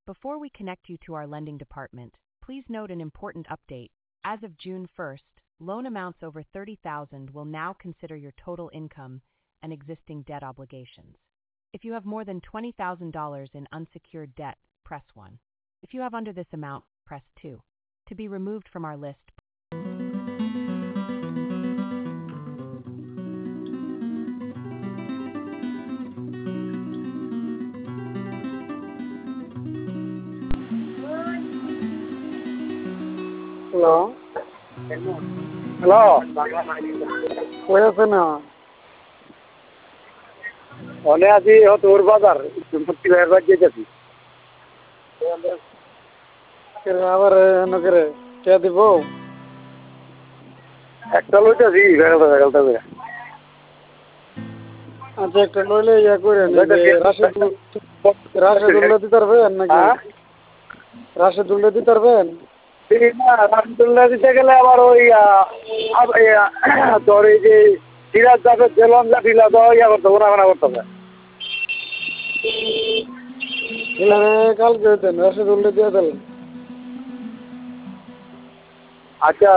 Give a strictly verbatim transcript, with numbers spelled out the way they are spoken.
Before we connect you to our lending department, please note an important update. As of June first, loan amounts over thirty thousand dollars will now consider your total income and existing debt obligations. If you have more than twenty thousand dollars in unsecured debt, press one. If you have under this amount, press two. To be removed from our list, hello hello কই আছে না অনে আছি তোর বাজার মুক্তি ভাইয়ের বাড়ি যেতেছি আবার নগরে কে দিব একটা লইতেছি বেগালটা বেগালটা করে আচ্ছা একটা নইলে ইয়া করেন রাশেদুল রাশেদুল্লাহ দিতে পারবেন নাকি রাশেদুল্লাহ দিতে পারবেন রামদুল্লাহ দিতে গেলে আবার ওই তোর এই যে সিরাজ যাবে জেলন যা ঢিলা দেওয়া ইয়া করতে হবে না করতে হবে কালকে দেন রাশেদুল্লাহ দিয়ে দিলেন আচ্ছা